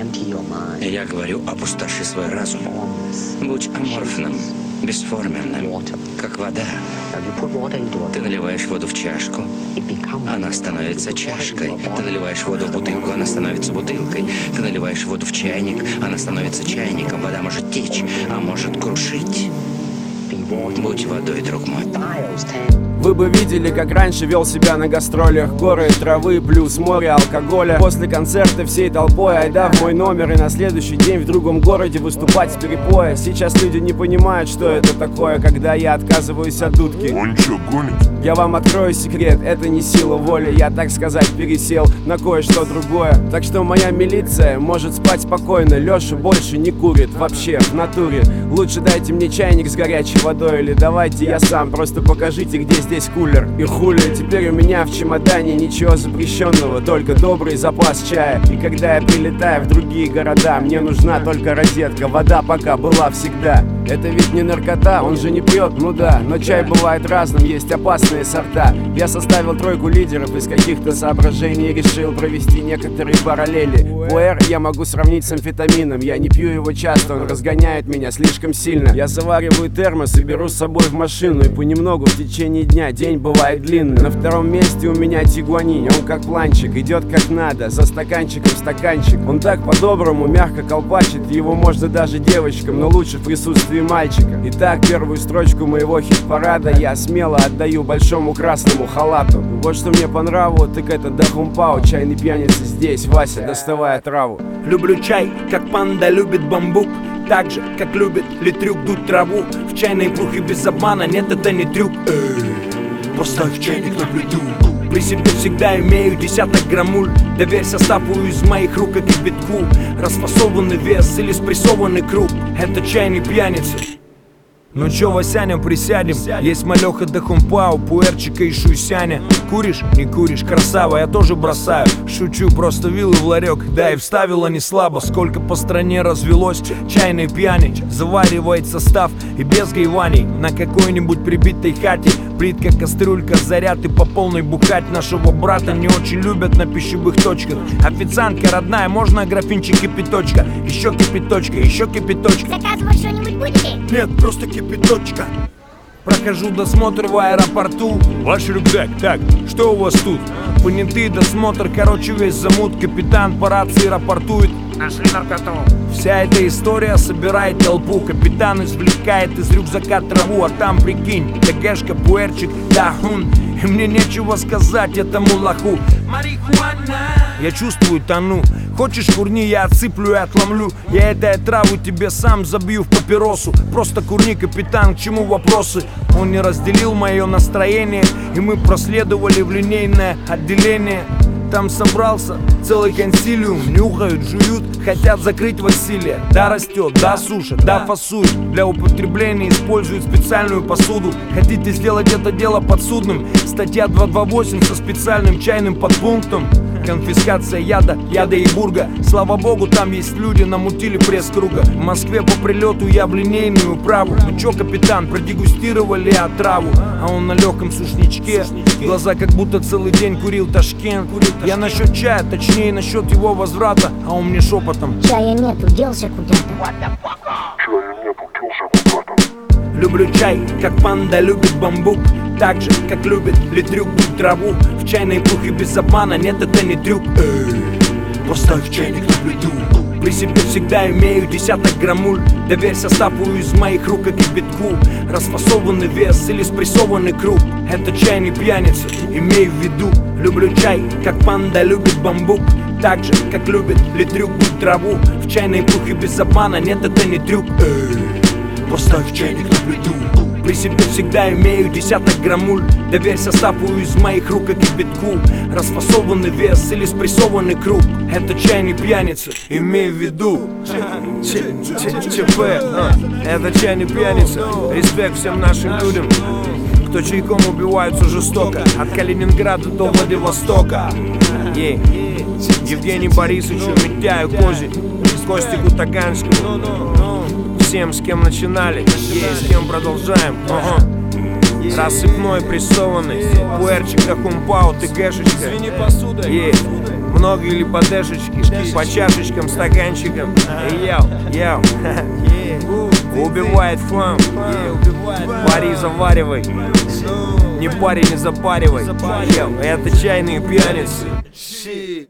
Я говорю, опустоши свой разум. Будь аморфным, бесформенным, как вода. Ты наливаешь воду в чашку, она становится чашкой. Ты наливаешь воду в бутылку, она становится бутылкой. Ты наливаешь воду в чайник, она становится чайником. Вода может течь, а может крушить. Будь водой, друг мой. Вы бы видели, как раньше вел себя на гастролях. Горы, травы, плюс море алкоголя. После концерта всей толпой айда в мой номер. И на следующий день в другом городе выступать с перепоя. Сейчас люди не понимают, что это такое, когда я отказываюсь от дудки. Он чё, гонит? Я вам открою секрет, это не сила воли. Я, так сказать, пересел на кое-что другое. Так что моя милиция может спать спокойно. Леша больше не курит, вообще, в натуре. Лучше дайте мне чайник с горячей водой. Или давайте я сам, просто покажите, где здесь кулер. И хули, теперь у меня в чемодане ничего запрещенного, только добрый запас чая. И когда я прилетаю в другие города, мне нужна только розетка. Вода пока была всегда. Это ведь не наркота, он же не пьет, ну да. Но чай бывает разным, есть опасные сорта. Я составил тройку лидеров из каких-то соображений. Решил провести некоторые параллели. Пуэр я могу сравнить с амфетамином. Я не пью его часто, он разгоняет меня слишком сильно. Я завариваю термос и беру с собой в машину. И понемногу в течение дня, день бывает длинный. На втором месте у меня тигуанин. Он как планчик, идет как надо, за стаканчиком стаканчик. Он так по-доброму мягко колпачит. Его можно даже девочкам, но лучше в присутствии мальчика. Итак, первую строчку моего хит-парада я смело отдаю большому красному халату. Вот что мне по нраву, так это Дахумпао. Чайный пьяница здесь, Вася, доставая траву. Люблю чай, как панда любит бамбук. Так же, как любит литрюк дуть траву. В чайной брухе без обмана, нет, это не трюк. Поставь чайник на плиту. При себе всегда имею десяток граммуль. Доверь составу из моих рук и кипятку. Расфасованный вес или спрессованный круг. Это чайный пьяница. Ну чё, Васяня, присядем? Есть малёха Дахумпао, пуэрчика и шуйсяня. Куришь? Не куришь, красава, я тоже бросаю. Шучу, просто вилы в ларек, да и вставила не слабо. Сколько по стране развелось чайной пьяни. Заваривает состав и без гайваний. На какой-нибудь прибитой хате плитка, кастрюлька, заряд и по полной бухать. Нашего брата не очень любят на пищевых точках. Официантка родная, можно графинчик кипяточка? Еще кипяточка, еще кипяточка. Заказывать что-нибудь будете? Нет, просто кипяточка. Прохожу досмотр в аэропорту. Ваш рюкзак, так, что у вас тут? Понятый досмотр, короче, весь замут. Капитан по рации рапортует: нашли наркоту. Вся эта история собирает толпу. Капитан извлекает из рюкзака траву. А там, прикинь, ТГшка, пуэрчик, дахун. И мне нечего сказать этому лоху. Марихуана. Я чувствую, тону. Хочешь, курни, я отсыплю и отломлю. Я этой траву тебе сам забью в папиросу. Просто курни, капитан, к чему вопросы? Он не разделил мое настроение, и мы проследовали в линейное отделение. Там собрался целый консилиум. Нюхают, жуют, хотят закрыть Василия. Да растет, да сушат, да фасуют. Для употребления используют специальную посуду. Хотите сделать это дело подсудным? Статья 228 со специальным чайным подпунктом. Конфискация яда и бурга. Слава богу, там есть люди, намутили пресс-круга. В Москве по прилету я в линейную управу. Ну чё, капитан, продегустировали отраву? А он на легком сушничке. Глаза как будто целый день курил Ташкент. Я насчет чая, точнее насчет его возврата. А он мне шепотом: чая нету, делся куда-то. Люблю чай, как панда любит бамбук. Так же, как любит литрюк дуть траву. В чайной брухе без обмана, нет, это не трюк. Поставь чайник на плиту. При себе всегда имею десяток граммуль. Доверь составу из моих рук и кипятку. Расфасованный вес или спрессованный круг. Это чайный пьяница, имею в виду. Люблю чай, как панда любит бамбук. Так же, как любит литрюк дуть траву. В чайной брухе без обмана, нет, это не трюк. Поставь чайник на плиту. При себе всегда имею десяток граммуль. Доверь составу из моих рук и кипятку. Расфасованный вес или спрессованный круг. Это чайный пьяница, имею в виду. ЧП, это чайный пьяница. Респект всем нашим людям, кто чайком убиваются жестоко. От Калининграда до Владивостока. Евгений Борисовичу, Митяю Кози, Костику Таганскому. Всем, с кем начинали, с кем продолжаем. Рассыпной прессованный, пуэрчик Дахумпао, ТГшечка. Много или по дэшечке, по чашечкам, стаканчикам. Йоу, убивает флам. Пари заваривай, не пари, не запаривай. Йоу, это чайные пьяницы.